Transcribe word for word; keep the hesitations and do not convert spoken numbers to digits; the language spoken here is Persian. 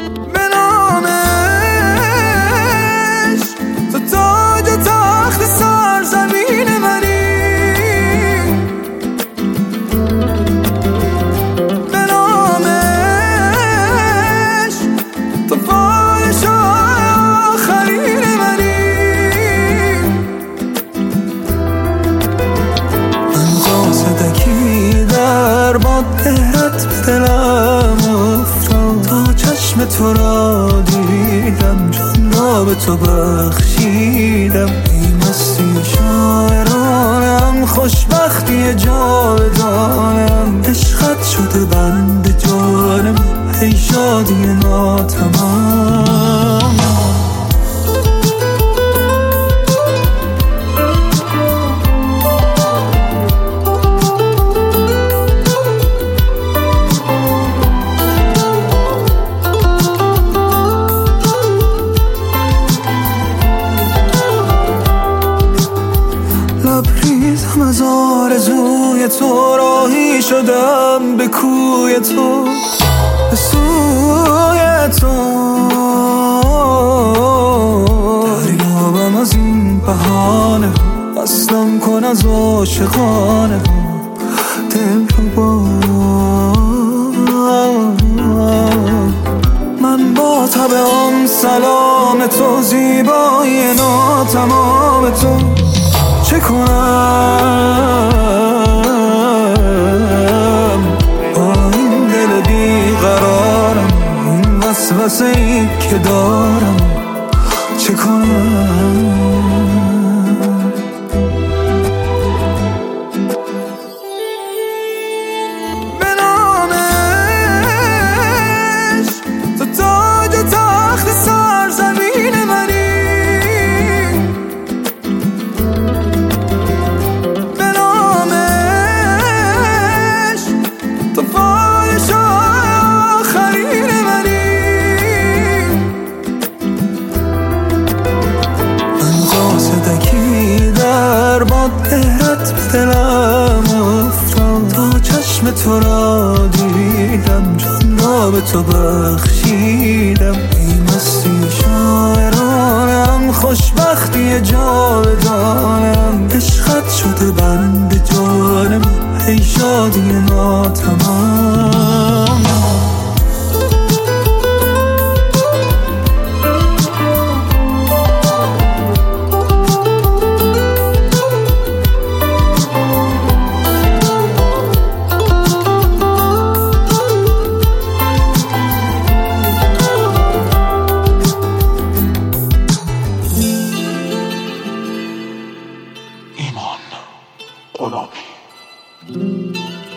به نامش تو تاج و تخت سرزمین منی، به نامش تو پادشاه آخرین منی. من قاصدکی در باد دهرت به دلم افتاد، تا چشم تو را دیدم جان را به تو بخشیدم. ای مستی شاعرانم، خوشبختی جاودانم، عشقت شده بند جانم، ای شادی ناتمام. لبریزم از آرزوی تو، راهی شدم به کوی تو، به سوی تو. دریابم از این بهانه ها، اصلم کن از عاشقانه ها دل رو با. من با طبعم سلام تو، زیبایی ناتمام تو، چه کنم با این دل بیقرارم، این وسوسه ای که دارم، چه کنم. به نامش تو تاج و تخت سرزمین منی، تو پادشاه آخرین منی. من قاصدکی در باد دهرت به دلم افتاد، تا چشم تو را دیدم جان را به تو بخشیدم. ای مستی شاعرانم، خوشبختی جاودانم، عشقت شده بند جانم، ای شادی ناتمام. ایمان غلامی.